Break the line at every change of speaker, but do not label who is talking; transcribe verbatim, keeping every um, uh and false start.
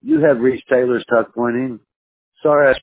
You have reached Taylor's Tuck Pointing. Sorry I